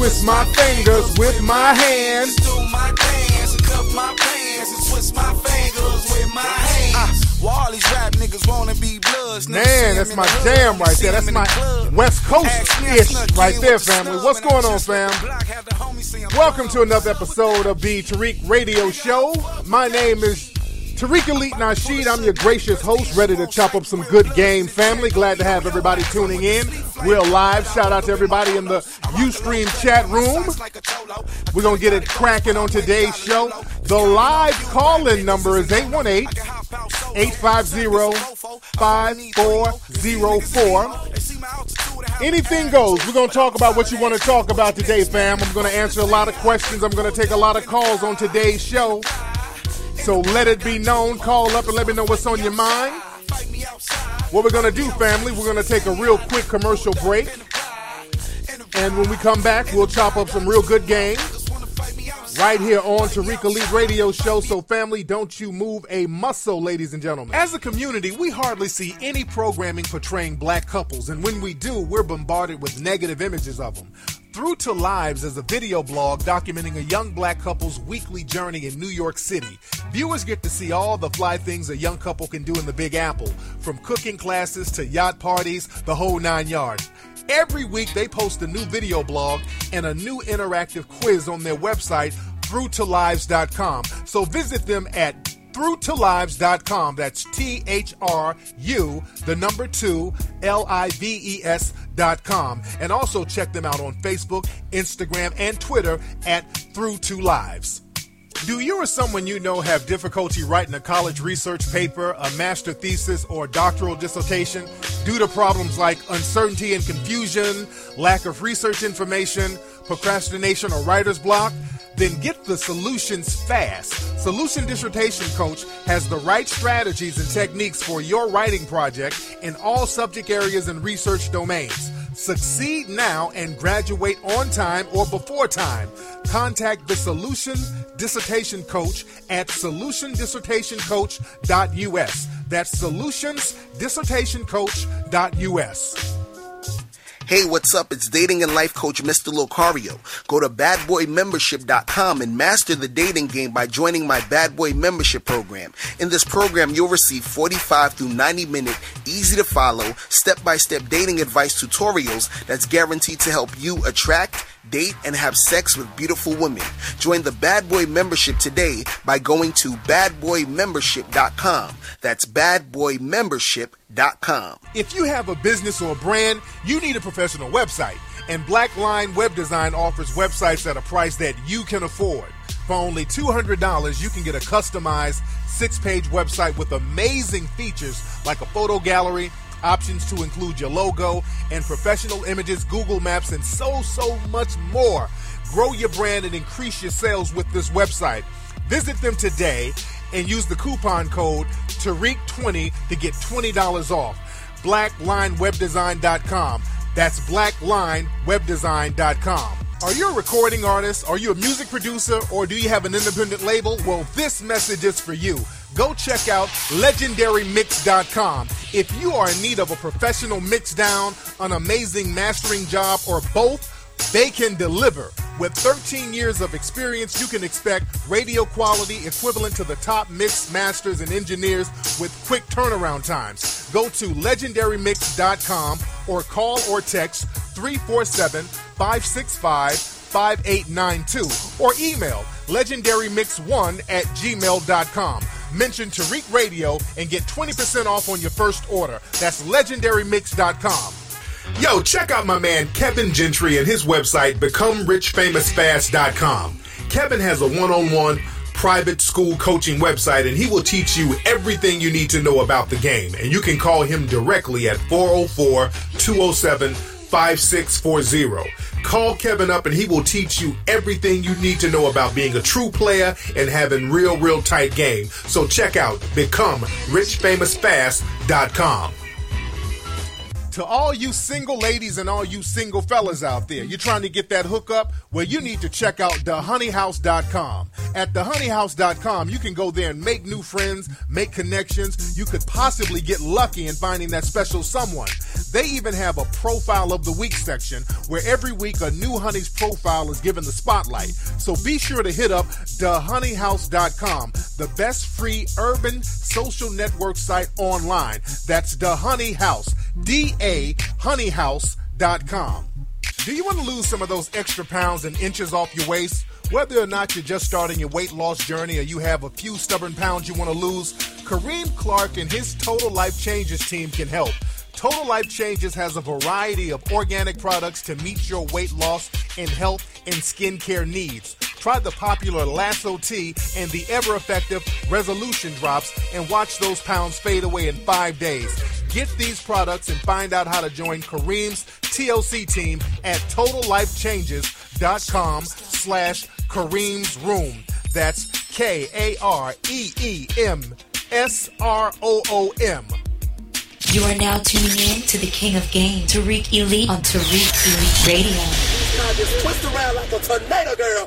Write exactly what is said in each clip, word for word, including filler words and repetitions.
twist my fingers with my hands. Do my dance, cup my pants, and twist my fingers with my hands. Uh, well, all these rap niggas wanna be bloods. Man, that's my jam right there. That's my West Coast-ish right there, family. What's going on, fam? Welcome to another episode of the Tariq Radio Show. My name is Tariq Elite Nasheed. I'm your gracious host, ready to chop up some good game, family. Glad to have everybody tuning in. Real live. Shout out to everybody in the Ustream chat room. We're going to get it cracking on today's show. The live call-in number is eight one eight, eight five zero, five four zero four. Anything goes. We're going to talk about what you want to talk about today, fam. I'm going to answer a lot of questions. I'm going to take a lot of calls on today's show. So let it be known. Call up and let me know what's on your mind. What we're going to do, family, we're going to take a real quick commercial break. And when we come back, we'll chop up some real good games right here on Tariq Elite Radio Show. So, family, don't you move a muscle, ladies and gentlemen. As a community, we hardly see any programming portraying black couples. And when we do, we're bombarded with negative images of them. Through to Lives is a video blog documenting a young black couple's weekly journey in New York City. Viewers get to see all the fly things a young couple can do in the Big Apple, from cooking classes to yacht parties, the whole nine yards. Every week they post a new video blog and a new interactive quiz on their website, through to lives dot com. So visit them at through to lives dot com. That's T H R U, the number two, L I V E S dot com. And also check them out on Facebook, Instagram, and Twitter at Through to Lives. Do you or someone you know have difficulty writing a college research paper, a master thesis, or doctoral dissertation due to problems like uncertainty and confusion, lack of research information, procrastination, or writer's block? Then get the solutions fast. Solution Dissertation Coach has the right strategies and techniques for your writing project in all subject areas and research domains. Succeed now and graduate on time or before time. Contact the Solution Dissertation Coach at solution dissertation coach dot U S. That's solutions dissertation coach dot U S. Hey, what's up? It's dating and life coach Mister Locario. Go to bad boy membership dot com and master the dating game by joining my Bad Boy Membership program. In this program, you'll receive forty-five through ninety minute, easy to follow, step-by-step dating advice tutorials that's guaranteed to help you attract, date, and have sex with beautiful women. Join the Bad Boy Membership today by going to bad boy membership dot com. That's bad boy membership dot com. If you have a business or a brand, you need a professional website. And Blackline Web Design offers websites at a price that you can afford. For only two hundred dollars, you can get a customized six-page website with amazing features like a photo gallery, options to include your logo, and professional images, Google Maps, and so, so much more. Grow your brand and increase your sales with this website. Visit them today and use the coupon code Tariq twenty to get twenty dollars off. blackline web design dot com. That's blackline web design dot com. Are you a recording artist? Are you a music producer? Or do you have an independent label? Well, this message is for you. Go check out legendary mix dot com. If you are in need of a professional mix down, an amazing mastering job, or both, they can deliver. With thirteen years of experience, you can expect radio quality equivalent to the top mix masters and engineers with quick turnaround times. Go to legendary mix dot com or call or text three four seven, five six five, five eight nine two or email legendary mix one at gmail dot com. Mention Tariq Radio and get twenty percent off on your first order. That's legendary mix dot com. Yo, check out my man Kevin Gentry and his website, become rich famous fast dot com. Kevin has a one-on-one private school coaching website, and he will teach you everything you need to know about the game. And you can call him directly at four oh four, two oh seven, five six four zero. Call Kevin up and he will teach you everything you need to know about being a true player and having real, real tight game. So check out become rich famous fast dot com. To all you single ladies and all you single fellas out there, you're trying to get that hookup? Well, you need to check out the honey house dot com. At the honey house dot com, you can go there and make new friends, make connections. You could possibly get lucky in finding that special someone. They even have a profile of the week section where every week a new honey's profile is given the spotlight. So be sure to hit up the honey house dot com, the best free urban social network site online. That's The Honey House, D A honey house dot com. Do you want to lose some of those extra pounds and inches off your waist? Whether or not you're just starting your weight loss journey or you have a few stubborn pounds you want to lose, Kareem Clark and his Total Life Changes team can help. Total Life Changes has a variety of organic products to meet your weight loss and health and skincare needs. Try the popular Lasso Tea and the ever-effective Resolution Drops and watch those pounds fade away in five days. Get these products and find out how to join Kareem's T L C team at total life changes dot com slash Kareem's Room. That's K A R E E M S R O O M. You are now tuning in to the King of Game, Tariq Elite on Tariq Elite Radio. Just twist around like a tornado, girl.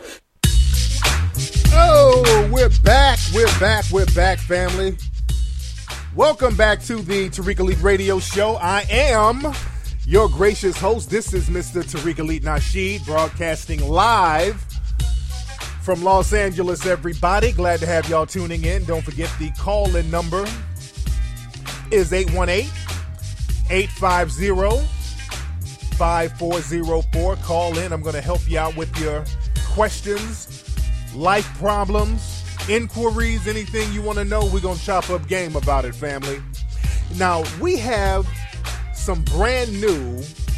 Oh, we're back. We're back. We're back, family. Welcome back to the Tariq Elite Radio Show. I am your gracious host. This is Mister Tariq Elite Nasheed, broadcasting live from Los Angeles, everybody. Glad to have y'all tuning in. Don't forget the call-in number is eight one eight, eight five zero, five four zero four. Call in. I'm going to help you out with your questions, life problems, inquiries, anything you want to know. We're going to chop up game about it, family. Now, we have some brand new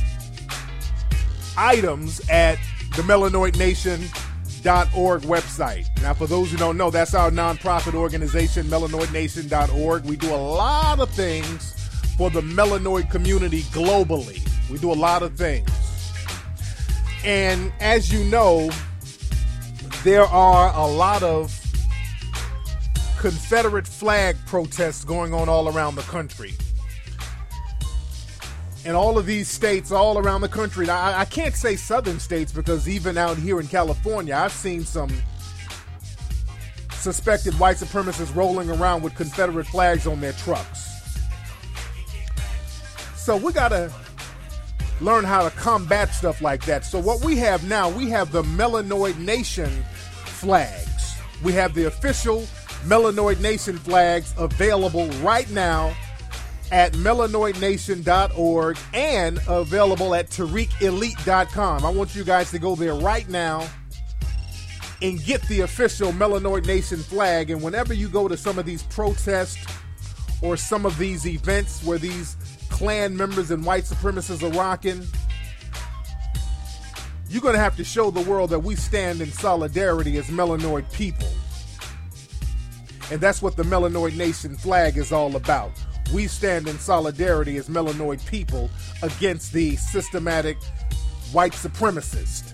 items at the melanoid nation dot org website. Now, for those who don't know, that's our nonprofit organization, melanoid nation dot org. We do a lot of things for the melanoid community globally. We do a lot of things. And as you know, there are a lot of Confederate flag protests going on all around the country. And all of these states all around the country, now, I, I can't say southern states because even out here in California, I've seen some suspected white supremacists rolling around with Confederate flags on their trucks. So we got to learn how to combat stuff like that. So what we have now, we have the Melanoid Nation flags. We have the official Melanoid Nation flags available right now at melanoid nation dot org and available at tariq elite dot com. I want you guys to go there right now and get the official Melanoid Nation flag. And whenever you go to some of these protests or some of these events where these Klan members and white supremacists are rocking, you're going to have to show the world that we stand in solidarity as melanoid people. And that's what the Melanoid Nation flag is all about. We stand in solidarity as melanoid people against the systematic white supremacist.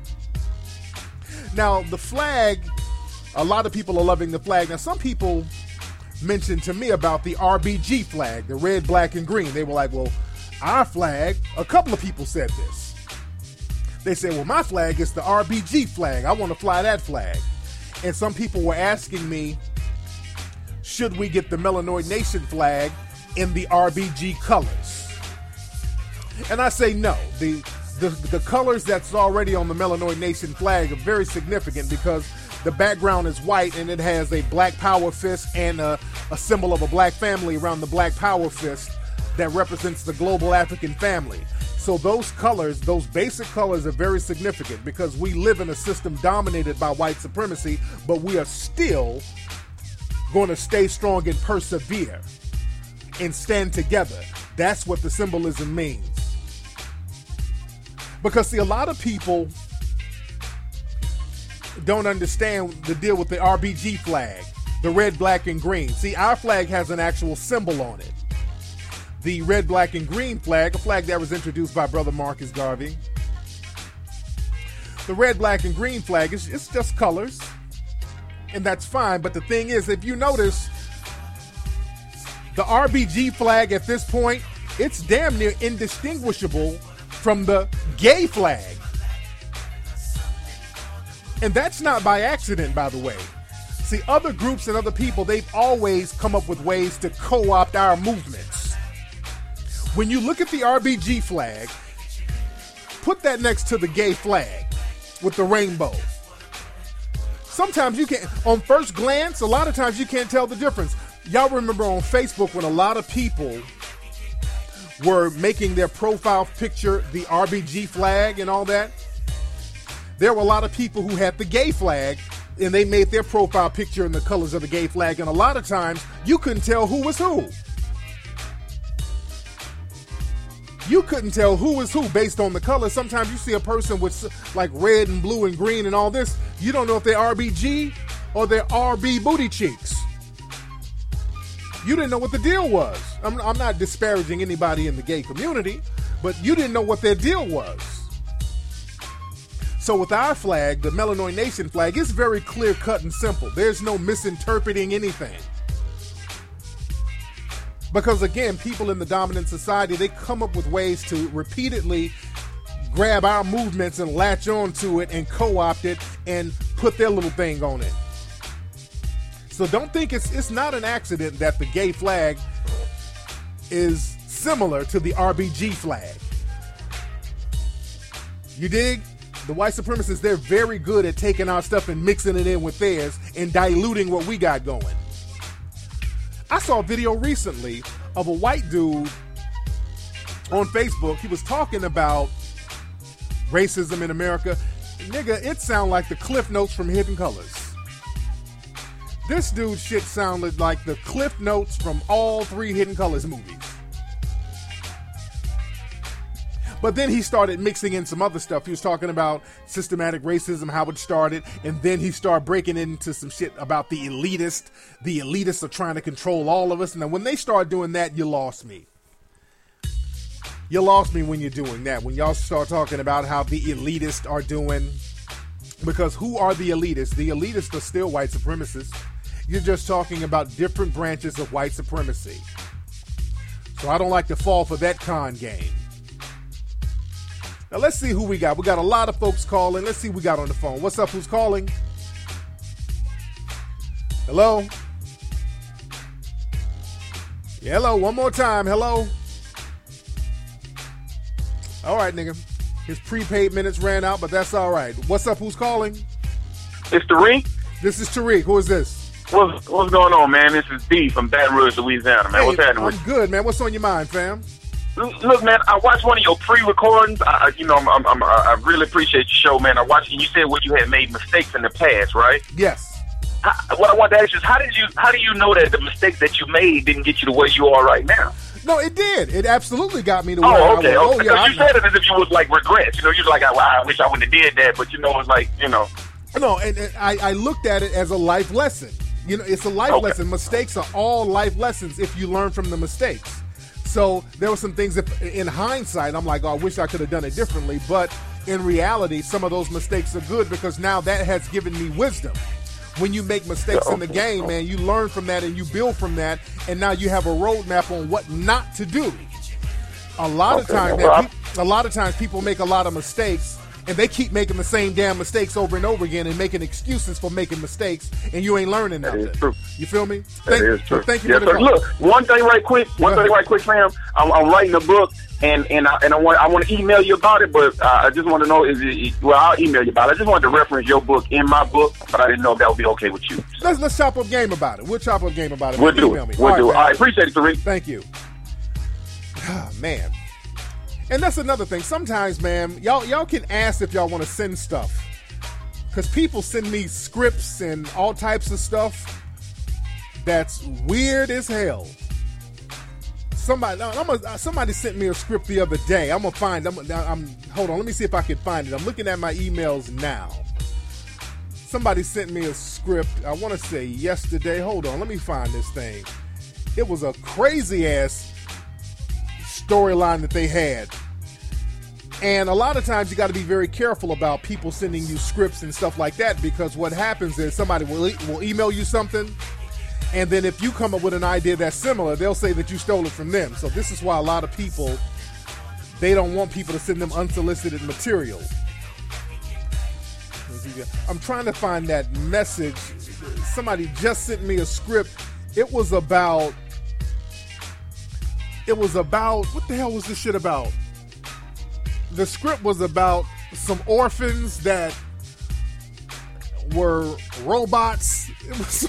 Now, the flag, a lot of people are loving the flag. Now, some people mentioned to me about the R B G flag, the red, black, and green. They were like, well, our flag, a couple of people said this. They said, well, my flag is the R B G flag. I want to fly that flag. And some people were asking me, should we get the Melanoid Nation flag in the R B G colors? And I say no. The, the the colors that's already on the Melanoid Nation flag are very significant because the background is white and it has a black power fist and a, a symbol of a black family around the black power fist that represents the global African family. So those colors, those basic colors are very significant because we live in a system dominated by white supremacy, but we are still going to stay strong and persevere and stand together. That's what the symbolism means. Because, see, a lot of people don't understand the deal with the R B G flag, the red, black, and green. See, our flag has an actual symbol on it. The red, black, and green flag, a flag that was introduced by Brother Marcus Garvey. The red, black, and green flag, is it's just colors. And that's fine, but the thing is, if you notice, the R B G flag at this point it's damn near indistinguishable from the gay flag. And that's not by accident, by the way. See, other groups and other people, they've always come up with ways to co-opt our movements. When you look at the R B G flag, put that next to the gay flag with the rainbow. Sometimes you can't, on first glance, a lot of times you can't tell the difference. Y'all remember on Facebook when a lot of people were making their profile picture the R B G flag and all that? There were a lot of people who had the gay flag, and they made their profile picture in the colors of the gay flag, and a lot of times you couldn't tell who was who. You couldn't tell who was who based on the color. Sometimes you see a person with like red and blue and green and all this. You don't know if they're R B G or they're R B booty cheeks. You didn't know what the deal was. I'm, I'm not disparaging anybody in the gay community, but you didn't know what their deal was. So with our flag, the Melanoid Nation flag, it's very clear, cut, and simple. There's no misinterpreting anything. Because again, people in the dominant society, they come up with ways to repeatedly grab our movements and latch on to it and co-opt it and put their little thing on it. So don't think it's it's not an accident that the gay flag is similar to the R B G flag. You dig? The white supremacists, they're very good at taking our stuff and mixing it in with theirs and diluting what we got going. I saw a video recently of a white dude on Facebook. He was talking about racism in America. Nigga, it sounded like the Cliff Notes from Hidden Colors. This dude's shit sounded like the Cliff Notes from all three Hidden Colors movies. But then he started mixing in some other stuff. He was talking about systematic racism, how it started, and then he started breaking into some shit about the elitist. The elitists are trying to control all of us. And then when they start doing that, you lost me. You lost me when you're doing that. When y'all start talking about how the elitists are doing. Because who are the elitists? The elitists are still white supremacists. You're just talking about different branches of white supremacy. So I don't like to fall for that con game. Now let's see who we got. We got a lot of folks calling. Let's see who we got on the phone. What's up? Who's calling? Hello? Yeah, hello. One more time. Hello? All right, nigga. His prepaid minutes ran out, but that's all right. What's up? Who's calling? It's Tariq. This is Tariq. Who is this? What's, what's going on, man? This is D from Baton Rouge, Louisiana, man. Hey, what's happening I'm with you? good, man. What's on your mind, fam? Look, man, I watched one of your pre-recordings. I, you know, I'm, I'm, I'm, I really appreciate your show, man. I watched, and you said what you had made mistakes in the past, right? Yes. How, what I want to ask you is, how did you, how do you know that the mistakes that you made didn't get you to where you are right now? No, it did. It absolutely got me to where oh, okay, I was. Okay, oh, yeah, because you I, said it as if you was like regrets. You know, you're like, wow, I wish I wouldn't have did that, but you know, it's like, you know. No, and, and I, I looked at it as a life lesson. You know, it's a life okay. lesson. Mistakes are all life lessons if you learn from the mistakes. So there were some things that, in hindsight, I'm like, oh, I wish I could have done it differently. But in reality, some of those mistakes are good because now that has given me wisdom. When you make mistakes in the game, man, you learn from that and you build from that. And now you have a roadmap on what not to do. A lot of times, man, pe- a lot of times people make a lot of mistakes and they keep making the same damn mistakes over and over again and making excuses for making mistakes, and you ain't learning nothing. That is true. You feel me? That Thank, is true. Thank you yes, for the sir. call. Look, one thing right quick, one thing right quick, Sam. I'm, I'm writing a book, and and I, and I want I want to email you about it, but uh, I just want to know is it well I'll email you about it. I just wanted to reference your book in my book, but I didn't know if that would be okay with you. Let's let's chop up game about it. We'll chop up game about it. We'll do email it. Me. We'll All do right, it. All right, appreciate it, Tariq. Thank you. Oh, man. And that's another thing. Sometimes, man, y'all y'all can ask if y'all want to send stuff. Because people send me scripts and all types of stuff that's weird as hell. Somebody I'm a, somebody sent me a script the other day. I'm going to find I'm, I'm hold on, let me see if I can find it. I'm looking at my emails now. Somebody sent me a script, I want to say yesterday. Hold on, let me find this thing. It was a crazy-ass storyline that they had. And a lot of times you got to be very careful about people sending you scripts and stuff like that, because what happens is somebody will, e- will email you something And then if you come up with an idea that's similar, they'll say that you stole it from them. So this is why a lot of people, they don't want people to send them unsolicited material. I'm trying to find that message. Somebody just sent me a script. It was about, it was about, what the hell was this shit about? The script was about some orphans that were robots. It was,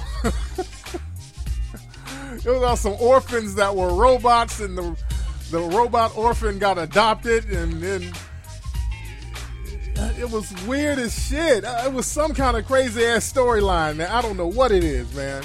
it was about some orphans that were robots, and the the robot orphan got adopted, and then it was weird as shit. It was some kind of crazy ass storyline, man. I don't know what it is, man.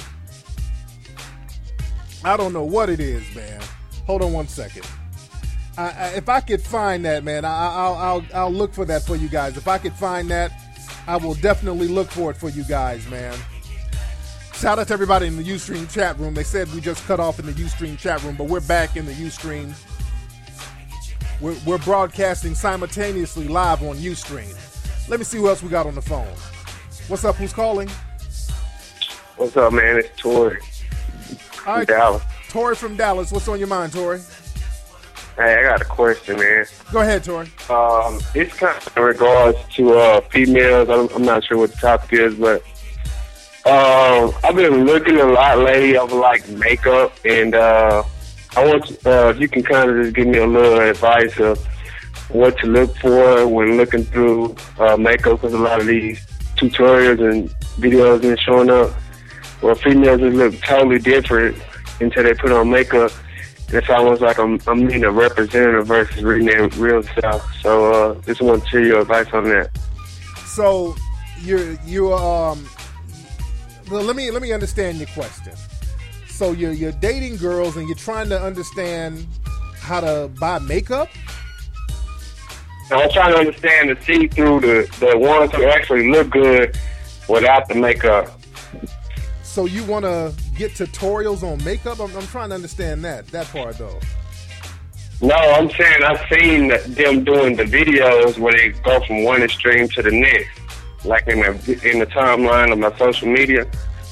I don't know what it is, man. Hold on one second. I, I, if I could find that, man, I, I'll, I'll I'll look for that for you guys. If I could find that, I will definitely look for it for you guys, man. Shout out to everybody in the Ustream chat room. They said we just cut off in the Ustream chat room, but we're back in the Ustream. We're, we're broadcasting simultaneously live on Ustream. Let me see who else we got on the phone. What's up? Who's calling? What's up, man? It's Tori from right. Dallas. Tori from Dallas. What's on your mind, Tori? Hey, I got a question, man. Go ahead, Tori. Um, it's kind of in regards to uh, females. I'm, I'm not sure what the topic is, but um, I've been looking a lot lately over like makeup, and uh, I want to, uh, if you can kind of just give me a little advice of what to look for when looking through uh, makeup, because a lot of these tutorials and videos been showing up where females just look totally different until they put on makeup. It's almost like I'm I'm being a representative versus reading their real stuff. So uh, just want to hear your advice on that. So you're you um. Well, let me let me understand your question. So you're you're dating girls and you're trying to understand how to buy makeup. I'm trying to understand the see through the the ones who actually look good without the makeup. So you want to get tutorials on makeup? I'm, I'm trying to understand that, that part, though. No, I'm saying I've seen them doing the videos where they go from one extreme to the next, like in the, in the timeline of my social media.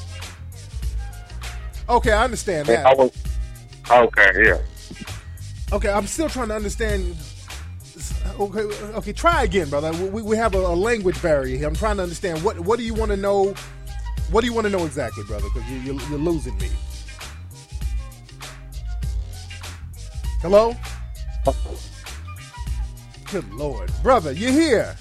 Okay, I understand that. I was, okay, yeah. Okay, I'm still trying to understand. Okay, okay, try again, brother. We, we have a, a language barrier here. I'm trying to understand. What, what do you want to know? What do you want to know exactly, brother? Because you, you're, you're losing me. Hello? Good Lord. Brother, you're here.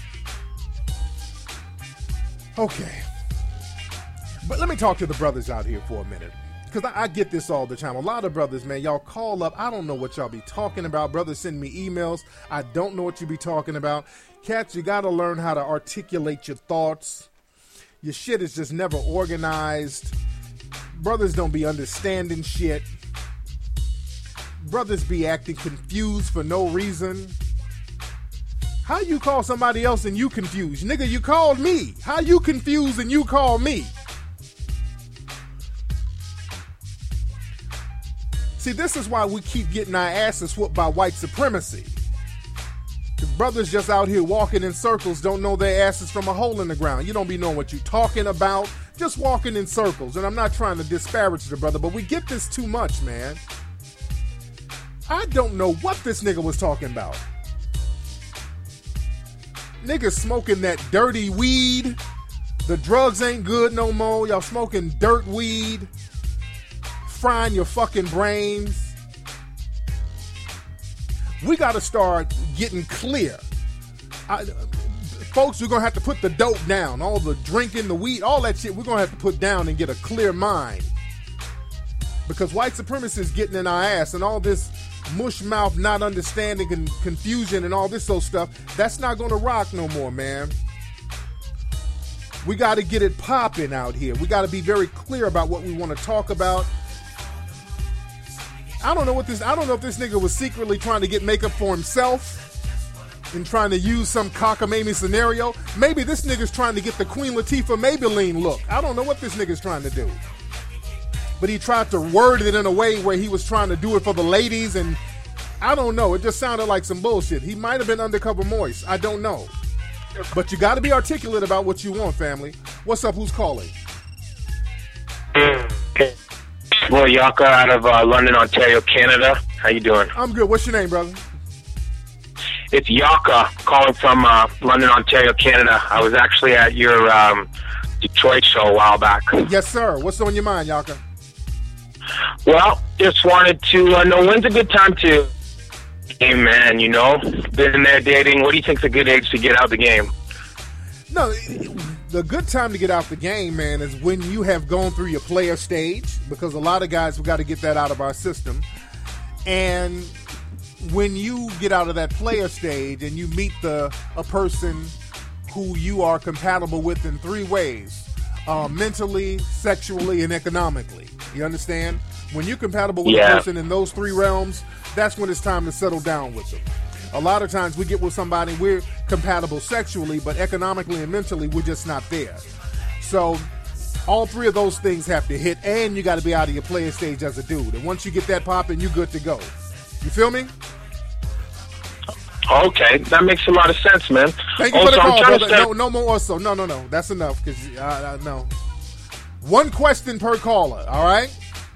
Okay. But let me talk to the brothers out here for a minute. Because I, I get this all the time. A lot of brothers, man, y'all call up. I don't know what y'all be talking about. Brothers send me emails. I don't know what you be talking about. Cats, you got to learn how to articulate your thoughts. Your shit is just never organized. Brothers don't be understanding shit. Brothers be acting confused for no reason. How you call somebody else and you confused? Nigga, you called me. How you confused and you call me? See, this is why we keep getting our asses whooped by white supremacy. The brothers just out here walking in circles don't know their asses from a hole in the ground. You don't be knowing what you talking about. Just walking in circles. And I'm not trying to disparage the brother, but we get this too much, man. I don't know what this nigga was talking about. Niggas smoking that dirty weed. The drugs ain't good no more. Y'all smoking dirt weed. Frying your fucking brains. We got to start getting clear. I, folks, we're going to have to put the dope down. All the drinking, the weed, all that shit, we're going to have to put down and get a clear mind. Because white supremacy is getting in our ass, and all this mush mouth, not understanding and confusion and all this old stuff, that's not going to rock no more, man. We got to get it popping out here. We got to be very clear about what we want to talk about. I don't know what this, I don't know if this nigga was secretly trying to get makeup for himself and trying to use some cockamamie scenario. Maybe this nigga's trying to get the Queen Latifah Maybelline look. I don't know what this nigga's trying to do. But he tried to word it in a way where he was trying to do it for the ladies, and I don't know. It just sounded like some bullshit. He might have been undercover moist. I don't know. But you got to be articulate about what you want, family. What's up? Who's calling? Okay. Well, Yaka out of uh, London, Ontario, Canada. How you doing? I'm good. What's your name, brother? It's Yaka calling from uh, London, Ontario, Canada. I was actually at your um, Detroit show a while back. Yes, sir. What's on your mind, Yaka? Well, just wanted to uh, know when's a good time to game, man, you know? Been there dating. What do you think's a good age to get out of the game? No, the good time to get out the game, man, is when you have gone through your player stage, because a lot of guys have got to get that out of our system. And when you get out of that player stage and you meet the a person who you are compatible with in three ways, uh, mentally, sexually, and economically. You understand? When you're compatible with yeah. a person in those three realms, that's when it's time to settle down with them. A lot of times we get with somebody, we're compatible sexually, but economically and mentally, we're just not there. So all three of those things have to hit, and you got to be out of your player stage as a dude. And once you get that popping, you're good to go. You feel me? Okay, that makes a lot of sense, man. Thank you also, for the call, brother. Start- no, no more also. No, no, no. That's enough, because, uh, uh, no. One question per caller, all right?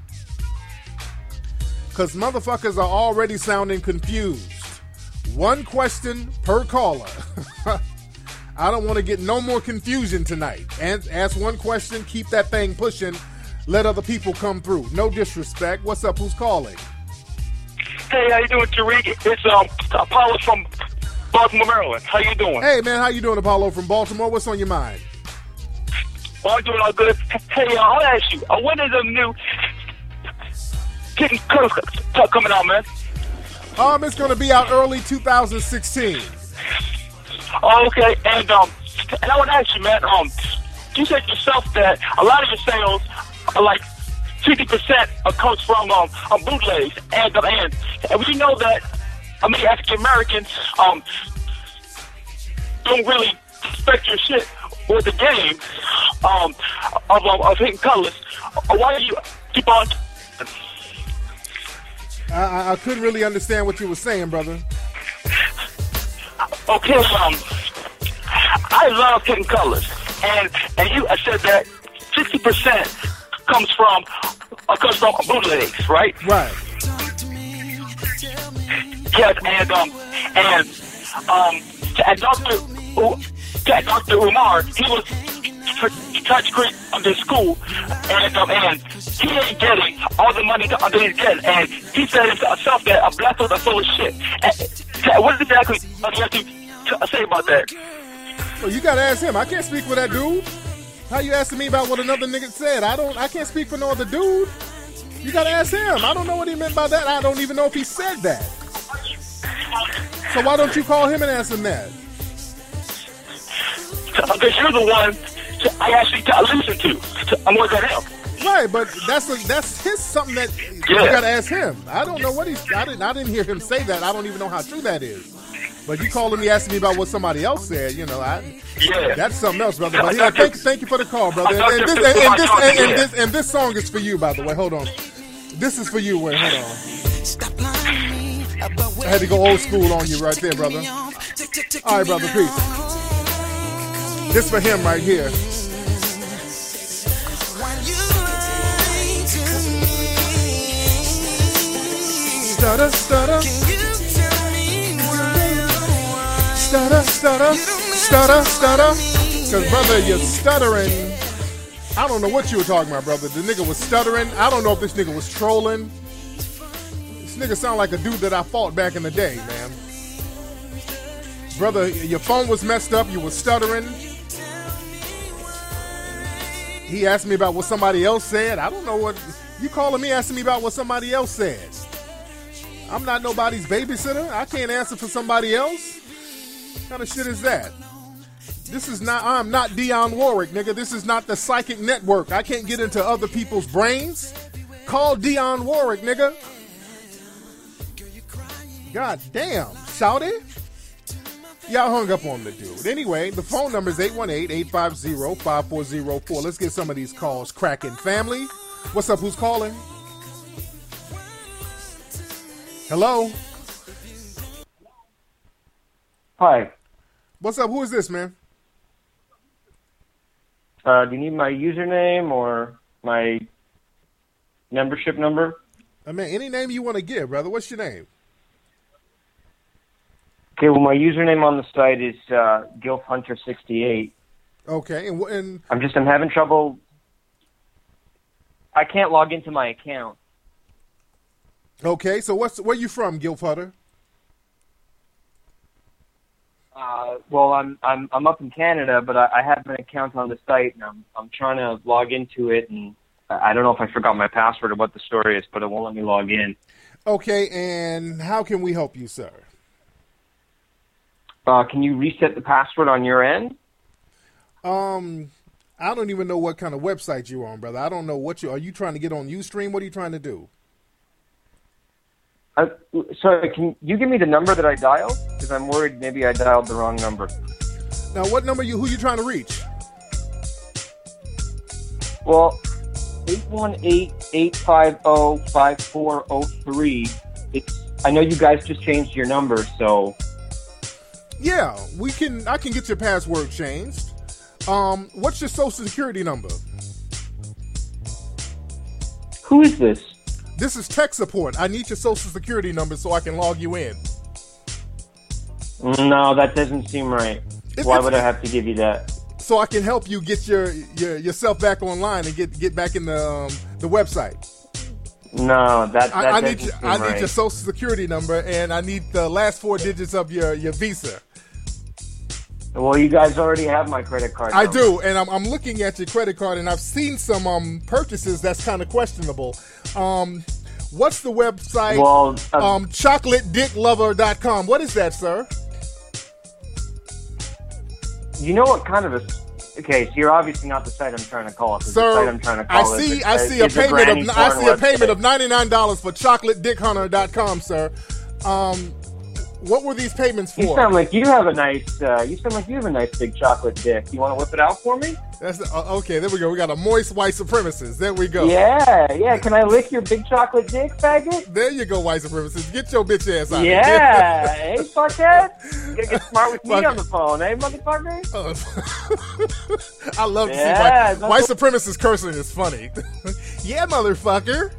Because motherfuckers are already sounding confused. One question per caller. I don't want to get no more confusion tonight. And ask one question, keep that thing pushing, let other people come through. No disrespect. What's up? Who's calling? Hey, how you doing, Tariq? It's um Apollo from Baltimore, Maryland. How you doing? Hey, man, how you doing, Apollo from Baltimore? What's on your mind? Well, I'm doing all good. Hey, uh, I'll ask you, uh, when is the new Kitten Colors coming out, man? Um, it's going to be out early two thousand sixteen. Oh, okay, and um, and I want to ask you, man. Um, you said yourself that a lot of your sales are like fifty percent comes from um, um bootlegs, and um, and and we know that I mean African Americans um don't really respect your shit with the game um of of, of Hidden Colors. Why do you keep on? I, I couldn't really understand what you were saying, brother. Okay, um, I love Hidden Colors, and and you I said that sixty percent comes from uh, comes from bootlegs, right? Right. Yes, and um and um and Doctor U- and Doctor Umar, he was trying to create under school, and um and he ain't getting all the money that he's getting, and he said himself that a black folks are full of shit. And what exactly do you have to say about that? Well, you gotta ask him. I can't speak for that dude. How you asking me about what another nigga said? I don't. I can't speak for no other dude. You gotta ask him. I don't know what he meant by that. I don't even know if he said that. So why don't you call him and ask him that? Because you're the one I actually listen to. I'm more than him. Right, but that's a, that's his something that you Yeah. gotta ask him. I don't know what he's. I didn't. I didn't hear him say that. I don't even know how true that is. But you calling me asking me about what somebody else said, you know, I, Yeah. that's something else, brother. But yeah, thank, thank you for the call, brother. And, and, this, and, and, this, and, and, this, and this song is for you, by the way. Hold on. This is for you. Wait, hold on. I had to go old school on you right there, brother. All right, brother, peace. This for him right here. Stutter, stutter. Stutter, stutter, stutter, stutter. Because, brother, you're stuttering. I don't know what you were talking about, brother. The nigga was stuttering. I don't know if this nigga was trolling. This nigga sound like a dude that I fought back in the day, man. Brother, your phone was messed up. You were stuttering. He asked me about what somebody else said. I don't know what... You calling me asking me about what somebody else said. I'm not nobody's babysitter. I can't answer for somebody else. What kind of shit is that? This is not, I'm not Dionne Warwick, nigga. This is not the psychic network. I can't get into other people's brains. Call Dionne Warwick, nigga. God damn. Shout it? Y'all hung up on the dude. Anyway, the phone number is eight one eight, eight five zero, five four zero four. Let's get some of these calls cracking. Family, what's up? Who's calling? Hello? Hi. What's up? Who is this, man? Uh, do you need my username or my membership number? I mean, any name you want to give, brother. What's your name? Okay, well, my username on the site is uh, Gilf Hunter sixty-eight. Okay, and, and I'm just I'm having trouble. I can't log into my account. Okay, so what's where you from, Gilf Hunter? Uh, well, I'm I'm I'm up in Canada, but I, I have an account on the site, and I'm I'm trying to log into it, and I don't know if I forgot my password or what the story is, but it won't let me log in. Okay, and how can we help you, sir? Uh, can you reset the password on your end? Um, I don't even know what kind of website you're on, brother. I don't know what you are. You trying to get on Ustream? What are you trying to do? Uh, sorry, can you give me the number that I dialed? Because I'm worried maybe I dialed the wrong number. Now, what number you? Who you trying to reach? Well, eight one eight, eight five zero, five four zero three. It's. I know you guys just changed your number, so. Yeah, we can. I can get your password changed. Um, what's your social security number? Who is this? This is tech support. I need your social security number so I can log you in. No, that doesn't seem right. It's, Why it's, would I have to give you that? So I can help you get your, your yourself back online and get get back in the um, the website. No, that, that I, I doesn't need your, seem I need right. your social security number and I need the last four digits of your, your Visa. Well, you guys already have my credit card I number. do, and I'm, I'm looking at your credit card, and I've seen some um, purchases that's kind of questionable. Um, what's the website? Well, uh, um, chocolate dick lover dot com. What is that, sir? You know what kind of a... Okay, so you're obviously not the site I'm trying to call. Sir, the site I'm trying to call I see, is, I is, see a is payment granny of, I porn see a payment website. of ninety-nine dollars for chocolate dick hunter dot com, sir. Um, what were these payments for? You sound like you have a nice. Uh, you sound like you have a nice big chocolate dick. You want to whip it out for me? That's uh, okay. There we go. We got a moist white supremacist. There we go. Yeah, yeah. Can I lick your big chocolate dick, faggot? There you go, white supremacist. Get your bitch ass out. Yeah, hey, fuckhead. You gotta get smart with me on the phone, eh, motherfucker? Uh, I love to Yeah, see white, white supremacist cursing is funny. Yeah, motherfucker.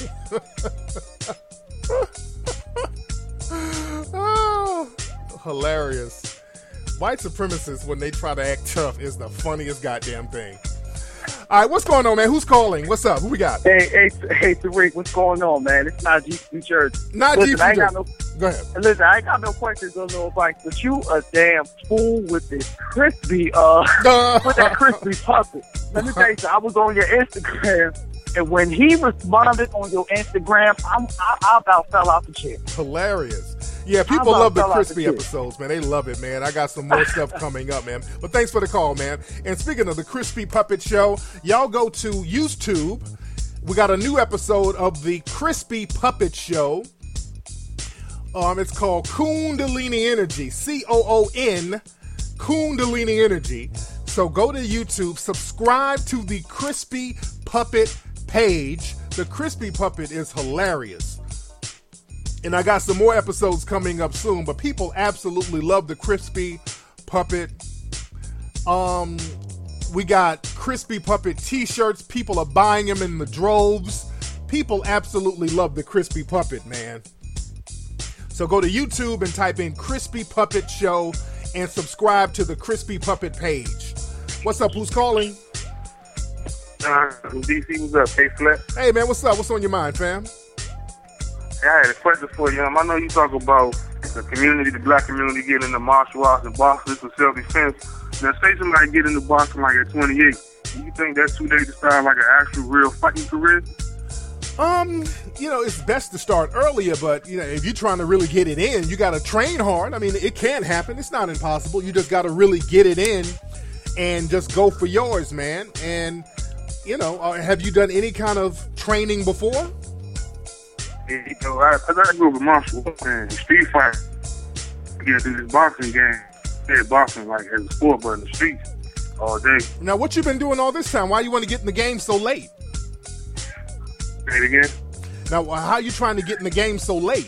Oh, hilarious. White supremacists, when they try to act tough, is the funniest goddamn thing. All right, what's going on, man? Who's calling? What's up? Who we got? Hey, hey, hey, Tariq, what's going on, man? It's not G New Jersey. Not listen, G I ain't Jersey. got no, Go ahead. Listen, I ain't got no questions on no advice, but you a damn fool with this crispy, uh, with that crispy puppet. Let me tell you something. I was on your Instagram, and when he responded on your Instagram, I'm, I, I about fell out the chair. Hilarious. Yeah, people about love the fell out crispy the chair. episodes, man. They love it, man. I got some more stuff coming up, man. But thanks for the call, man. And speaking of the Crispy Puppet Show, y'all go to YouTube. We got a new episode of the Crispy Puppet Show. Um, it's called Kundalini Energy, C O O N, Kundalini Energy. So go to YouTube, subscribe to the Crispy Puppet page. The Crispy Puppet is hilarious. And I got some more episodes coming up soon, but people absolutely love the Crispy Puppet. Um, we got Crispy Puppet t-shirts. People are buying them in the droves. People absolutely love the Crispy Puppet, man. So go to YouTube and type in Crispy Puppet Show and subscribe to the Crispy Puppet page. What's up? Who's calling? Uh, D C, what's up? Hey, Flip. Hey, man, what's up? What's on your mind, fam? I had a question for you. Um, I know you talk about the community, the black community getting into martial arts and boxing for self-defense. Now, say somebody get into boxing like at twenty-eight. Do you think that's too late to start like an actual real fighting career? Um, you know, it's best to start earlier, but, you know, if you're trying to really get it in, you got to train hard. I mean, it can happen. It's not impossible. You just got to really get it in and just go for yours, man. And, you know, uh, have you done any kind of training before? You know, I, I grew up with martial arts and street fighting. I get into this boxing game. Yeah, boxing like as a sport, but in the streets all day. Now, what you been doing all this time? Why you want to get in the game so late? Say it again. Now, how you trying to get in the game so late?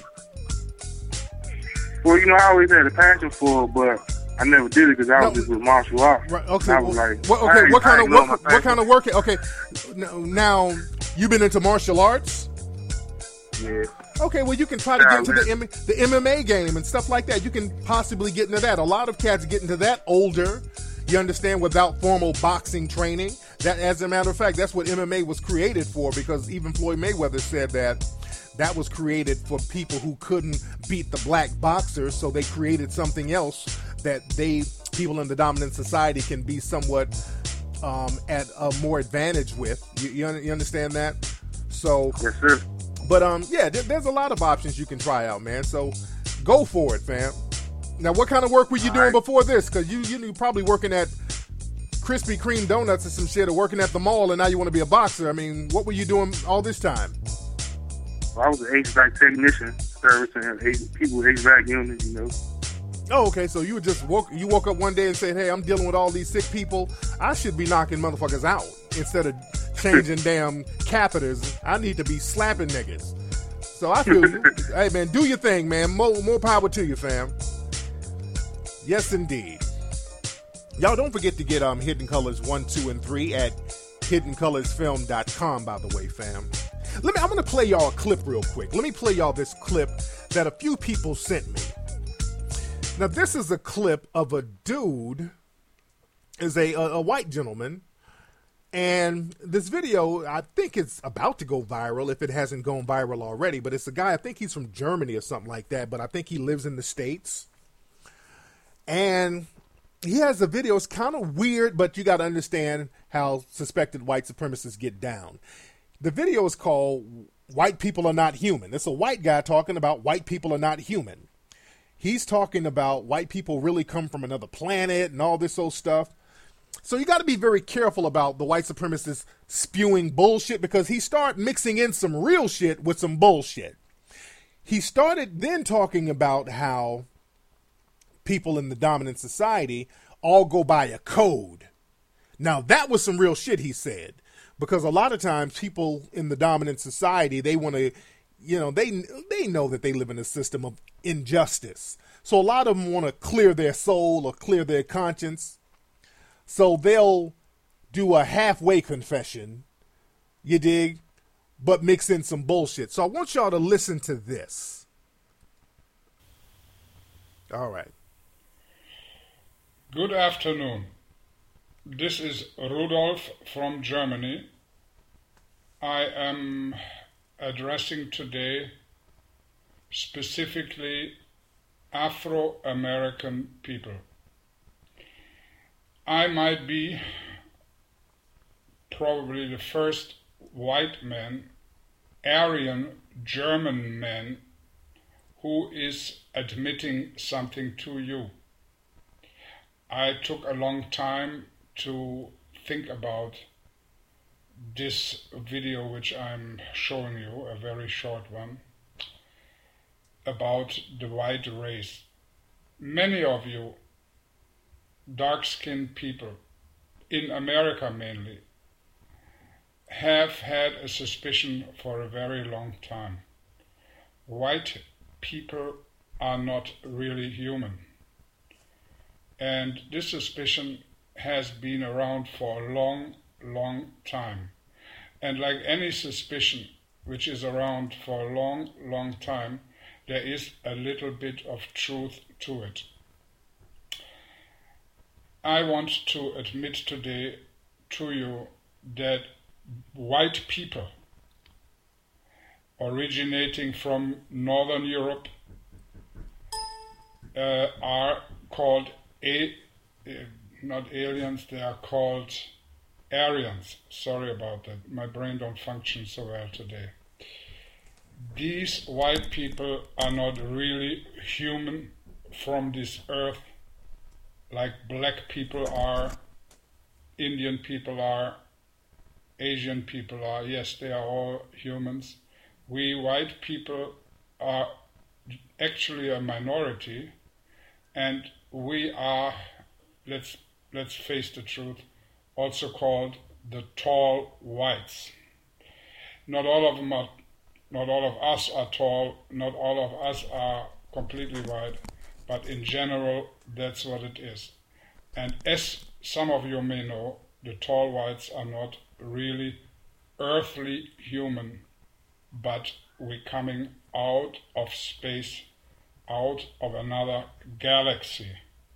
Well, you know, I always had a passion for it, but I never did it because I was No. just with martial arts. Right. Okay. I was well, like, what, I okay. ain't- What I kind ain't of know my what, what passion. kind of work? Okay. Now, You've been into martial arts? Yeah. Okay, well, you can try to get into the M- the M M A game and stuff like that. You can possibly get into that. A lot of cats get into that older, you understand, without formal boxing training. That, as a matter of fact, that's what M M A was created for, because even Floyd Mayweather said that that was created for people who couldn't beat the black boxers, so they created something else that they, people in the dominant society, can be somewhat um, at a more advantage with. You, you, you understand that? So, yes, sir. But um, yeah, there, there's a lot of options you can try out, man. So go for it, fam. Now, what kind of work were you all doing right. before this? Because you, you you probably working at Krispy Kreme donuts or some shit, or working at the mall, and now you want to be a boxer. I mean, what were you doing all this time? Well, I was an H V A C technician, servicing people with H V A C units, you know. Oh, okay. So you just woke you woke up one day and said, "Hey, I'm dealing with all these sick people. I should be knocking motherfuckers out instead of changing damn catheters. I need to be slapping niggas." So I feel you. Hey, man, do your thing, man. More, more power to you, fam. Yes, indeed. Y'all don't forget to get um Hidden Colors one, two, and three at hidden colors film dot com, by the way, fam. Let me. I'm gonna play y'all a clip real quick. Let me play y'all this clip that a few people sent me. Now, this is a clip of a dude, is a, a, a white gentleman, and this video, I think it's about to go viral if it hasn't gone viral already, but it's a guy, I think he's from Germany or something like that, but I think he lives in the States, and he has a video. It's kind of weird, but you got to understand how suspected white supremacists get down. The video is called White People Are Not Human. It's a white guy talking about white people are not human. He's talking about white people really come from another planet and all this old stuff. So you got to be very careful about the white supremacists spewing bullshit, because he started mixing in some real shit with some bullshit. He started then talking about how people in the dominant society all go by a code. Now, that was some real shit he said, because a lot of times people in the dominant society, they want to, you know, they they know that they live in a system of injustice. So a lot of them want to clear their soul or clear their conscience. So they'll do a halfway confession, you dig, but mix in some bullshit. So I want y'all to listen to this. All right. Good afternoon. This is Rudolf from Germany. I am addressing today specifically Afro-American people. I might be probably the first white man, Aryan German man, who is admitting something to you. I took a long time to think about this video, which I'm showing you, a very short one, about the white race. Many of you dark-skinned people, in America mainly, have had a suspicion for a very long time. White people are not really human. And this suspicion has been around for a long, long time. And like any suspicion which is around for a long, long time, there is a little bit of truth to it. I want to admit today to you that white people originating from Northern Europe uh, are called, a, uh, not aliens, they are called Aryans. Sorry about that, my brain don't function so well today. These white people are not really human from this earth like black people are, Indian people are, Asian people are. Yes, they are all humans. We white people are actually a minority, and we are, let's let's face the truth, also called the tall whites. Not all of them are, not all of us are tall, not all of us are completely white, but in general, that's what it is. And as some of you may know, the tall whites are not really earthly human, but we're coming out of space, out of another galaxy.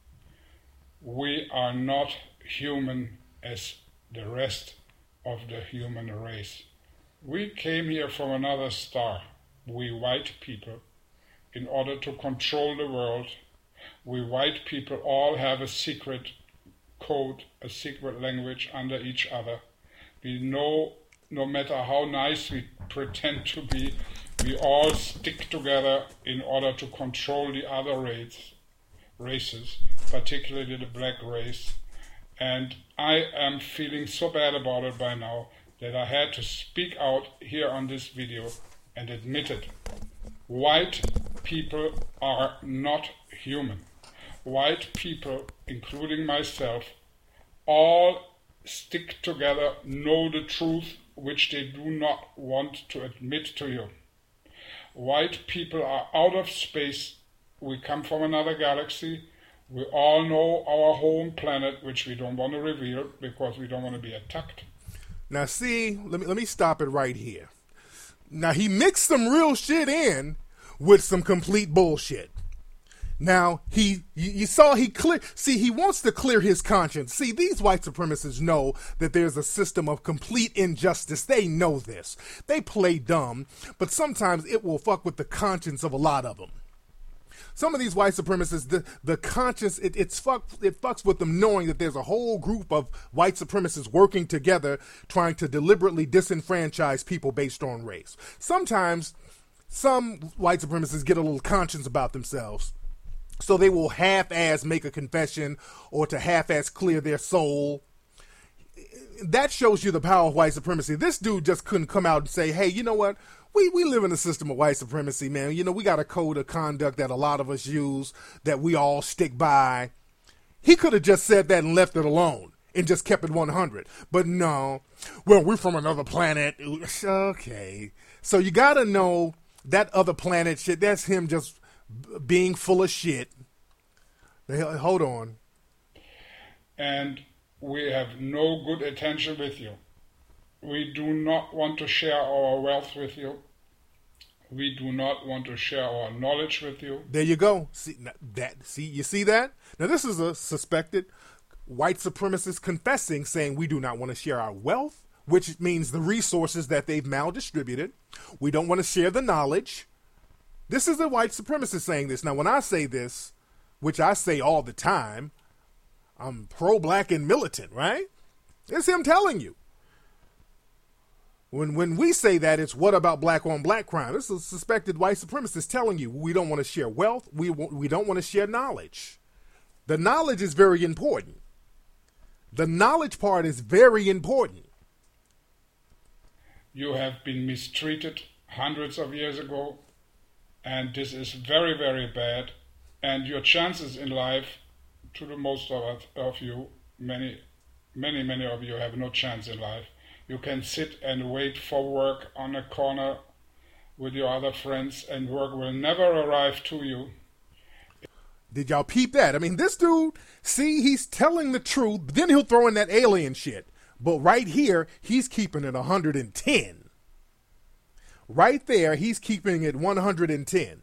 We are not human as the rest of the human race. We came here from another star, we white people, in order to control the world. We white people all have a secret code, a secret language under each other. We know, no matter how nice we pretend to be, we all stick together in order to control the other race, races, particularly the black race. And I am feeling so bad about it by now that I had to speak out here on this video and admit it. White people are not human. White people, including myself, all stick together, know the truth, which they do not want to admit to you. White people are out of space. We come from another galaxy. We all know our home planet, which we don't want to reveal because we don't want to be attacked. Now, see, let me let me stop it right here. Now, he mixed some real shit in with some complete bullshit. Now, he, you, you saw he clear, see, he wants to clear his conscience. See, these white supremacists know that there's a system of complete injustice. They know this. They play dumb, but sometimes it will fuck with the conscience of a lot of them. Some of these white supremacists, the, the conscience, it, it's fuck, it fucks with them knowing that there's a whole group of white supremacists working together trying to deliberately disenfranchise people based on race. Sometimes some white supremacists get a little conscience about themselves, so they will half-ass make a confession or to half-ass clear their soul. That shows you the power of white supremacy. This dude just couldn't come out and say, hey, you know what? We we live in a system of white supremacy, man. You know, we got a code of conduct that a lot of us use that we all stick by. He could have just said that and left it alone and just kept it one hundred. But no. Well, we're from another planet. Okay. So you got to know that other planet shit, that's him just being full of shit. Hold on. And we have no good intention with you. We do not want to share our wealth with you. We do not want to share our knowledge with you. There you go. See that? See, you see that? Now this is a suspected white supremacist confessing, saying we do not want to share our wealth, which means the resources that they've maldistributed. We don't want to share the knowledge. This is a white supremacist saying this. Now, when I say this, which I say all the time, I'm pro-black and militant, right? It's him telling you. When when we say that, it's what about black on black crime? This is a suspected white supremacist telling you we don't want to share wealth. We we don't want to share knowledge. The knowledge is very important. The knowledge part is very important. You have been mistreated hundreds of years ago, and this is very, very bad. And your chances in life, to the most of, of you, many, many, many of you have no chance in life. You can sit and wait for work on a corner with your other friends, and work will never arrive to you. Did y'all peep that? I mean, this dude, see, he's telling the truth, but then he'll throw in that alien shit. But right here, he's keeping it one hundred ten. Right there, he's keeping it one hundred ten.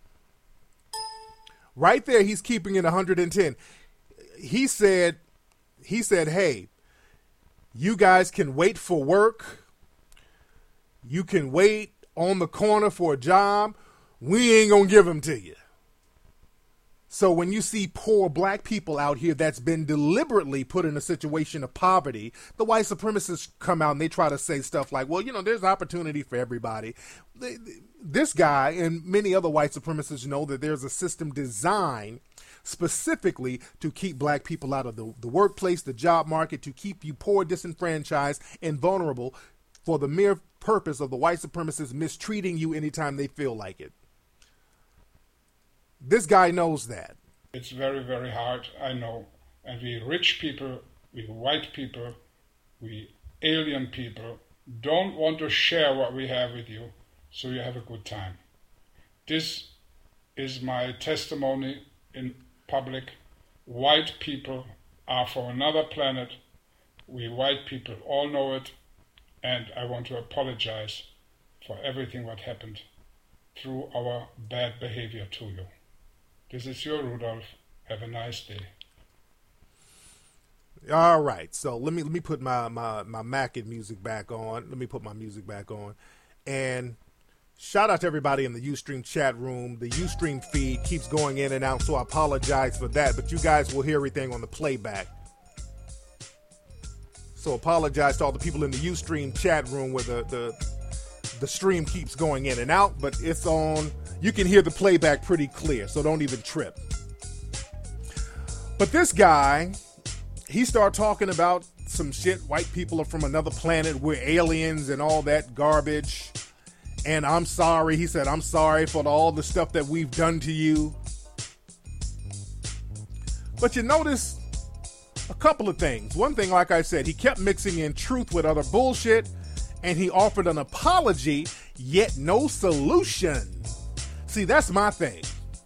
Right there, he's keeping it one hundred ten. He said, he said, hey, you guys can wait for work. You can wait on the corner for a job. We ain't gonna give them to you. So when you see poor black people out here that's been deliberately put in a situation of poverty, the white supremacists come out and they try to say stuff like, well, you know, there's opportunity for everybody. They, this guy and many other white supremacists know that there's a system designed specifically to keep black people out of the, the workplace, the job market, to keep you poor, disenfranchised, and vulnerable for the mere purpose of the white supremacists mistreating you anytime they feel like it. This guy knows that. It's very, very hard, I know. And we rich people, we white people, we alien people don't want to share what we have with you, so you have a good time. This is my testimony in public. White people are from another planet. We white people all know it, and I want to apologize for everything what happened through our bad behavior to you. This is your Rudolph. Have a nice day. All right, so let me let me put my my my Mackin music back on. Let me put my music back on, and shout out to everybody in the Ustream chat room. The Ustream feed keeps going in and out, so I apologize for that. But you guys will hear everything on the playback. So apologize to all the people in the Ustream chat room where the the the stream keeps going in and out, but it's on. You can hear the playback pretty clear, so don't even trip. But this guy, he started talking about some shit. White people are from another planet. We're aliens and all that garbage. And I'm sorry. He said, I'm sorry for all the stuff that we've done to you. But you notice a couple of things. One thing, like I said, he kept mixing in truth with other bullshit. And he offered an apology, yet no solution. See, that's my thing.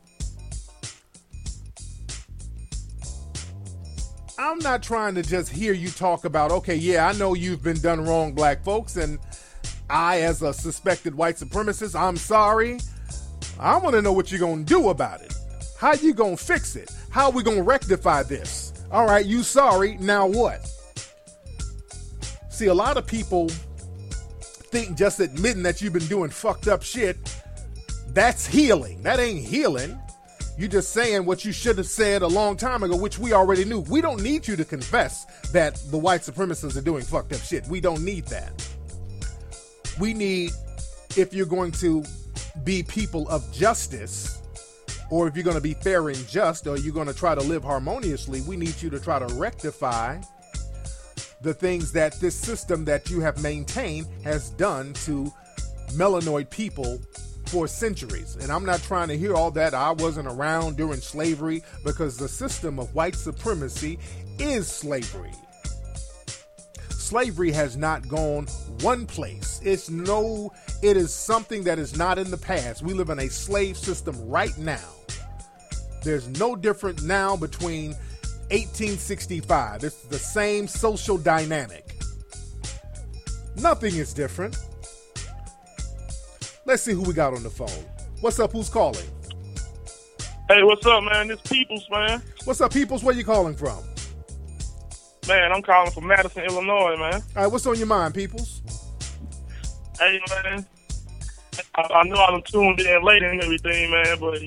I'm not trying to just hear you talk about, okay, yeah, I know you've been done wrong, black folks, and I, as a suspected white supremacist, I'm sorry. I want to know what you're going to do about it. How you going to fix it? How are we going to rectify this? All right, you sorry, now what? See, a lot of people think just admitting that you've been doing fucked up shit, that's healing. That ain't healing. You're just saying what you should have said a long time ago, which we already knew. We don't need you to confess that the white supremacists are doing fucked up shit. We don't need that. We need, if you're going to be people of justice, or if you're going to be fair and just, or you're going to try to live harmoniously, we need you to try to rectify the things that this system that you have maintained has done to melanoid people for centuries. And I'm not trying to hear all that. I wasn't around during slavery, because the system of white supremacy is slavery. Slavery has not gone one place. It's no, it is something that is not in the past. We live in a slave system right now. There's no difference now between eighteen sixty-five. It's the same social dynamic. Nothing is different. Let's see who we got on the phone. What's up? Who's calling? Hey, what's up, man? This Peoples, man. What's up, Peoples? Where you calling from? Man, I'm calling from Madison, Illinois, man. All right, what's on your mind, Peoples? Hey, man. I, I know I done tuned in late and everything, man, but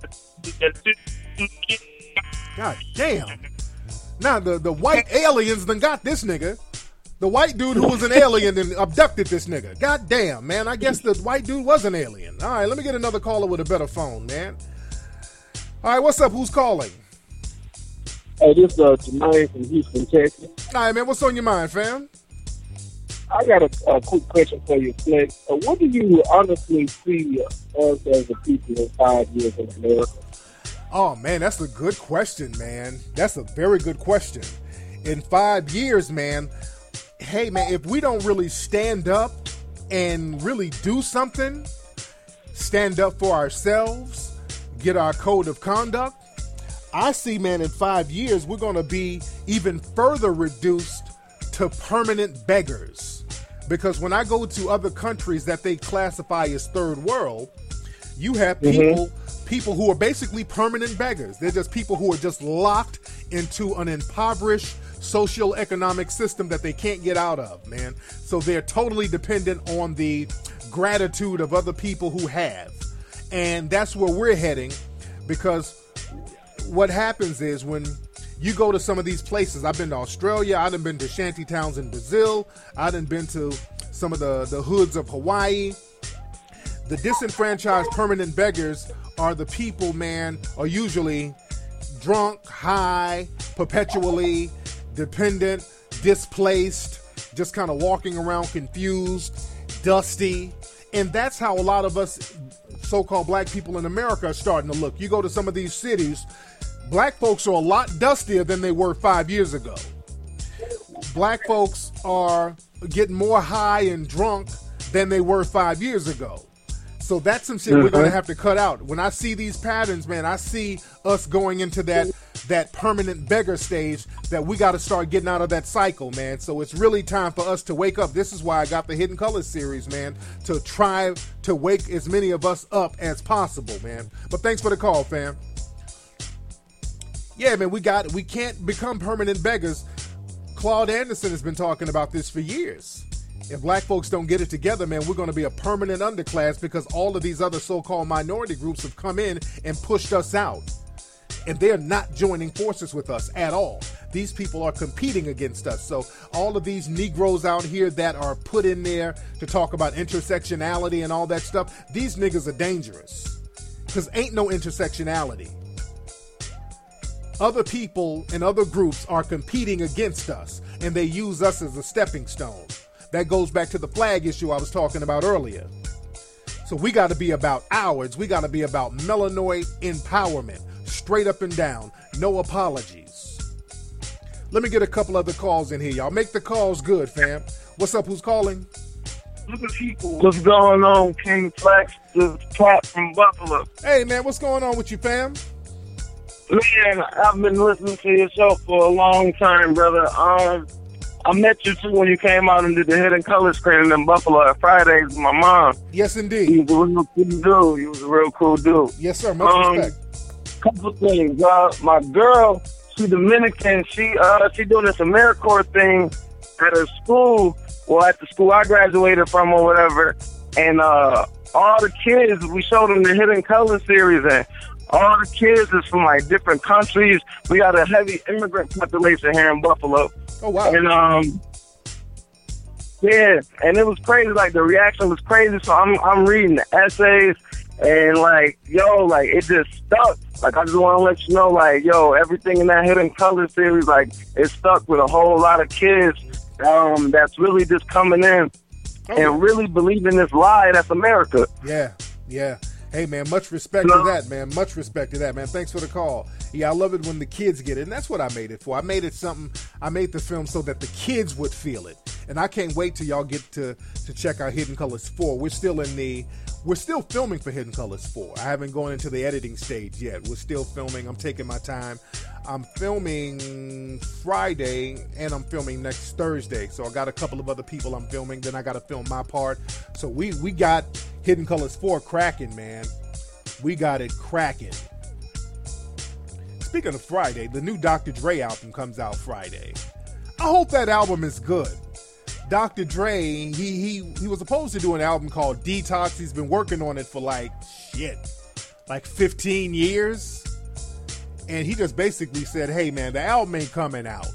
God damn. Now, the, the white aliens done got this nigga. The white dude who was an alien and abducted this nigga. God damn, man. I guess the white dude was an alien. All right, let me get another caller with a better phone, man. All right, what's up? Who's calling? Hey, this is uh, Jermaine from Houston, Texas. All right, man. What's on your mind, fam? I got a, a quick question for you, Flint. Uh, what do you honestly see us as a people in five years in America? Oh, man, that's a good question, man. That's a very good question. In five years, man, hey, man, if we don't really stand up and really do something, stand up for ourselves, get our code of conduct, I see, man, in five years, we're going to be even further reduced to permanent beggars. Because when I go to other countries that they classify as third world, you have people, mm-hmm. people who are basically permanent beggars. They're just people who are just locked into an impoverished social economic system that they can't get out of, man. So they're totally dependent on the gratitude of other people who have. And that's where we're heading, because what happens is when you go to some of these places, I've been to Australia, I've been to shanty towns in Brazil, I've been to some of the, the hoods of Hawaii. The disenfranchised permanent beggars are the people, man, are usually drunk, high, perpetually dependent, displaced, just kind of walking around confused, dusty. And that's how a lot of us so-called black people in America are starting to look. You go to some of these cities, black folks are a lot dustier than they were five years ago. Black folks are getting more high and drunk than they were five years ago. So that's some shit mm-hmm. we're going to have to cut out. When I see these patterns, man, I see us going into that that permanent beggar stage that we got to start getting out of that cycle, man. So it's really time for us to wake up. This is why I got the Hidden Colors series, man, to try to wake as many of us up as possible, man. But thanks for the call, fam. Yeah, man, we got we can't become permanent beggars. Claude Anderson has been talking about this for years. If black folks don't get it together, man, we're going to be a permanent underclass because all of these other so-called minority groups have come in and pushed us out. And they're not joining forces with us at all. These people are competing against us. So all of these Negroes out here that are put in there to talk about intersectionality and all that stuff, these niggas are dangerous because ain't no intersectionality. Other people and other groups are competing against us, and they use us as a stepping stone. That goes back to the flag issue I was talking about earlier. So we got to be about ours. We got to be about melanoid empowerment, straight up and down, no apologies. Let me get a couple other calls in here, y'all. Make the calls good, fam. What's up? Who's calling? What's going on, King Flex? This is Pat from Buffalo. Hey, man, what's going on with you, fam? Man, I've been listening to your show for a long time, brother. Um, I met you too when you came out and did the Hidden Color screening in Buffalo at Fridays with my mom. Yes, indeed. You was a real cool dude. You was a real cool dude. Yes, sir. Much um, respect. Couple of things. Uh, my girl, she Dominican. She uh, she doing this AmeriCorps thing at her school. Well, at the school I graduated from or whatever. And uh, all the kids, we showed them the Hidden Color series, and all the kids is from like different countries. We got a heavy immigrant population here in Buffalo. Oh, wow. And, um, yeah, and it was crazy. Like, the reaction was crazy. So I'm I'm reading the essays, and, like, yo, like, it just stuck. Like, I just want to let you know, like, yo, everything in that Hidden Color series, like, it stuck with a whole lot of kids um, that's really just coming in oh. and really believing this lie that's America. Yeah, yeah. Hey, man, much respect no. to that, man. Much respect to that, man. Thanks for the call. Yeah, I love it when the kids get it, and that's what I made it for. I made it something, I made the film so that the kids would feel it. And I can't wait till y'all get to, to check out Hidden Colors four. We're still in the, we're still filming for Hidden Colors four. I haven't gone into the editing stage yet. We're still filming. I'm taking my time. I'm filming Friday, and I'm filming next Thursday. So I got a couple of other people I'm filming. Then I got to film my part. So we, we got Hidden Colors four cracking, man. We got it cracking. Speaking of Friday, the new Doctor Dre album comes out Friday. I hope that album is good. Doctor Dre, he he he was supposed to do an album called Detox. He's been working on it for like, shit, like fifteen years. And he just basically said, hey, man, the album ain't coming out.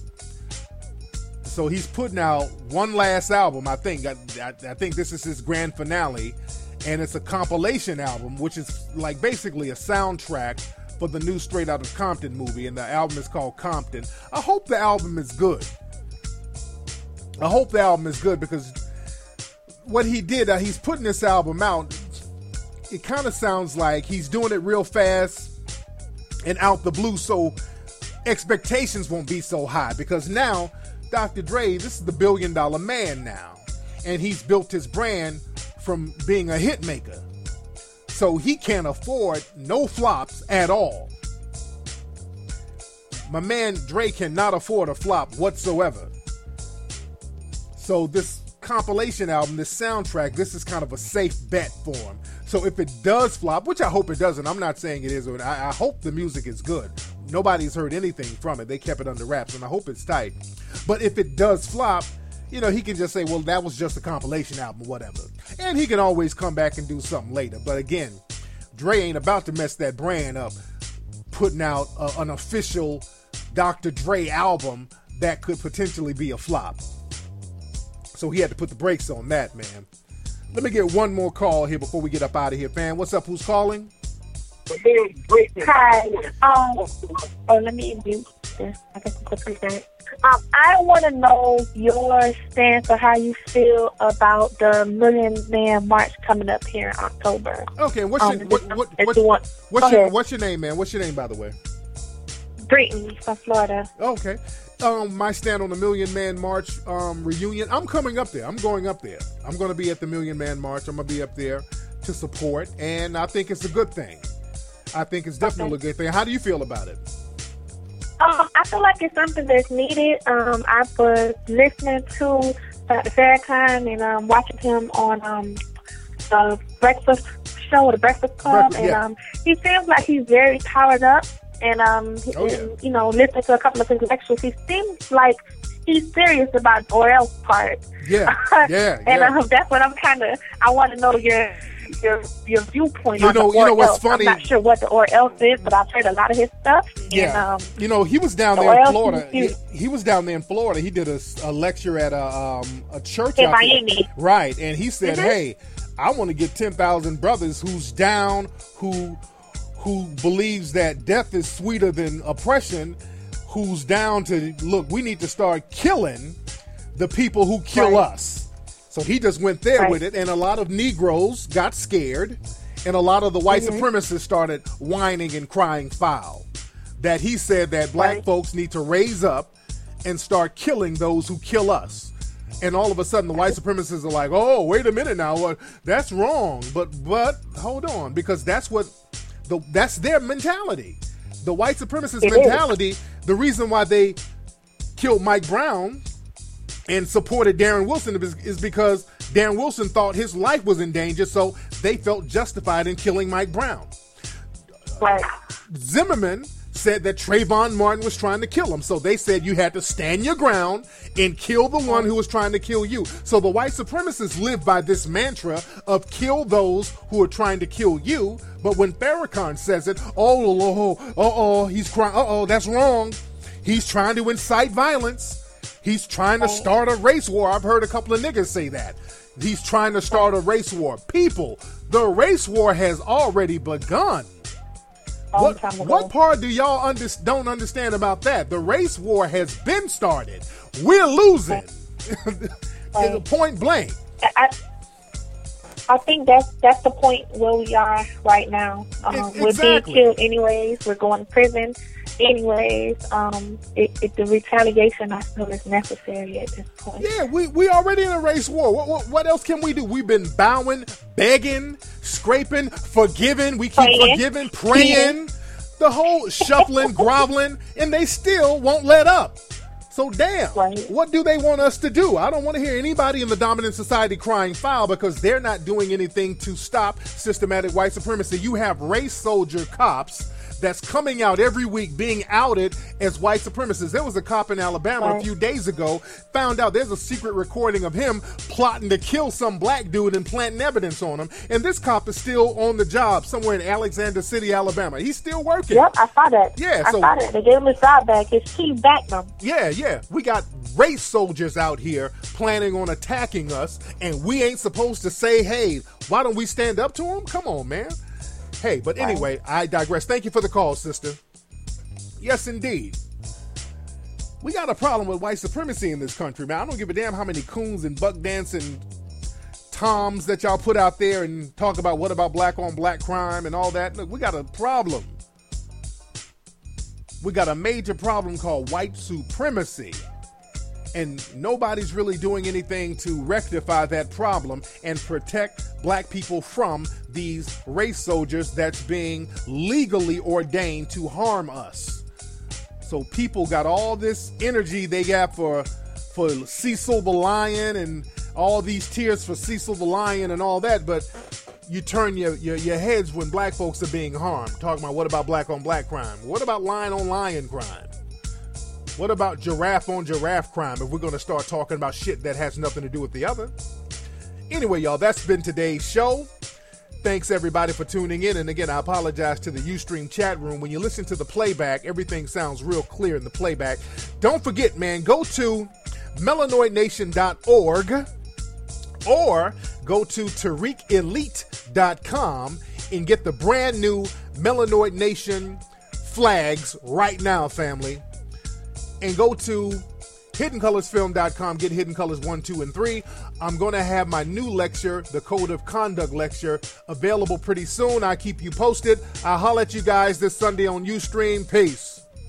So he's putting out one last album, I think. I, I, I think this is his grand finale. And it's a compilation album, which is like basically a soundtrack for the new Straight Outta Compton movie, and the album is called Compton. I hope the album is good. I hope the album is good because what he did, uh, he's putting this album out, it kind of sounds like he's doing it real fast and out the blue, so expectations won't be so high because now Doctor Dre, this is the billion dollar man now, and he's built his brand from being a hit maker. So he can't afford no flops at all. My man Dre cannot afford a flop whatsoever. So this compilation album, this soundtrack, this is kind of a safe bet for him. So if it does flop, which I hope it doesn't, I'm not saying it is, I, I hope the music is good. Nobody's heard anything from it. They kept it under wraps, and I hope it's tight. But if it does flop, you know, he can just say, well, that was just a compilation album, whatever. And he can always come back and do something later. But again, Dre ain't about to mess that brand up, putting out a, an official Doctor Dre album that could potentially be a flop. So he had to put the brakes on that, man. Let me get one more call here before we get up out of here, fam. What's up? Who's calling? Hi. Um, oh, let me mute this. I guess it's a present. Um, I want to know your stance on how you feel about the Million Man March coming up here in October. Okay, what's your, um, what, what, what, what, what's, your, what's your name, man? What's your name, by the way? Brittany from Florida. Okay. Um, my stand on the Million Man March um, reunion. I'm coming up there. I'm going up there. I'm going to be at the Million Man March. I'm going to be up there to support, and I think it's a good thing. I think it's definitely okay. a good thing. How do you feel about it? Um, I feel like it's something that's needed. Um, I was listening to Doctor Farrakhan and um, watching him on um, the Breakfast Show, the Breakfast Club, Breakfast, and yeah. um, he seems like he's very powered up. And um, oh, yeah. and, you know, listening to a couple of his lectures, he seems like he's serious about the oil part. Yeah, yeah, and yeah. um, that's what I'm kind of. I want to know your your your viewpoint you on know, the you know what's else. funny? I'm not sure what the oil else is, but I've heard a lot of his stuff. Yeah, and, um, you know, he was down the there in oil Florida. He, seems- he was down there in Florida. He did a, a lecture at a um, a church In out Miami. there. Right, and he said, Mhm. "Hey, I want to get ten thousand brothers who's down, who who believes that death is sweeter than oppression, who's down to look. We need to start killing the people who kill Right. us." So he just went there Right. with it, and a lot of Negroes got scared, and a lot of the white Mhm. supremacists started whining and crying foul. That he said that black Right. folks need to raise up and start killing those who kill us. And all of a sudden, the white supremacists are like, "Oh, wait a minute now, uh, that's wrong." But but hold on, because that's what the that's their mentality. The white supremacist It mentality. The reason why they killed Mike Brown and supported Darren Wilson is, is because Darren Wilson thought his life was in danger, so they felt justified in killing Mike Brown. Right. Zimmerman said that Trayvon Martin was trying to kill him, so they said you had to stand your ground and kill the one who was trying to kill you. So the white supremacists live by this mantra of kill those who are trying to kill you. But when Farrakhan says it, oh, oh, oh, oh, he's crying, uh oh, that's wrong. He's trying to incite violence. He's trying to start a race war. I've heard a couple of niggas say that. He's trying to start a race war. People, the race war has already begun. What, what part do y'all under, don't understand about that? The race war has been started. We're losing. Right. Point blank. I, I think that's that's the point where we are right now. Um, Exactly. We're being killed anyways. We're going to prison anyways. Um, it, it, the retaliation, I feel, is necessary at this point. Yeah, we we already in a race war. What, what, what else can we do? We've been bowing, begging, scraping, forgiving. We keep Praying. forgiving, praying, the whole shuffling, groveling, and they still won't let up. So damn, what do they want us to do? I don't want to hear anybody in the dominant society crying foul because they're not doing anything to stop systematic white supremacy. You have race soldier cops that's coming out every week being outed as white supremacists. There was a cop in Alabama Right. a few days ago, found out there's a secret recording of him plotting to kill some black dude and planting evidence on him. And this cop is still on the job somewhere in Alexander City, Alabama. He's still working. Yep, I saw that. Yeah, I so- saw that. They gave him his job back. His team backed him. Yeah, yeah. We got race soldiers out here planning on attacking us, and we ain't supposed to say, hey, why don't we stand up to them? Come on, man. Hey, but anyway, I digress. Thank you for the call, sister. Yes, indeed. We got a problem with white supremacy in this country, man. I don't give a damn how many coons and buck dancing toms that y'all put out there and talk about what about black on black crime and all that. Look, we got a problem. We got a major problem called white supremacy. And nobody's really doing anything to rectify that problem and protect black people from these race soldiers that's being legally ordained to harm us. So people got all this energy they got for for Cecil the Lion and all these tears for Cecil the Lion and all that, but you turn your, your, your heads when black folks are being harmed. Talking about what about black on black crime? What about lion on lion crime? What about giraffe on giraffe crime if we're going to start talking about shit that has nothing to do with the other? Anyway, y'all, that's been today's show. Thanks, everybody, for tuning in. And again, I apologize to the Ustream chat room. When you listen to the playback, everything sounds real clear in the playback. Don't forget, man, go to melanoid nation dot org or go to tariq elite dot com and get the brand new Melanoid Nation flags right now, family. And go to hidden colors film dot com, get Hidden Colors one, two, and three. I'm going to have my new lecture, the Code of Conduct lecture, available pretty soon. I'll keep you posted. I'll holler at you guys this Sunday on Ustream. Peace.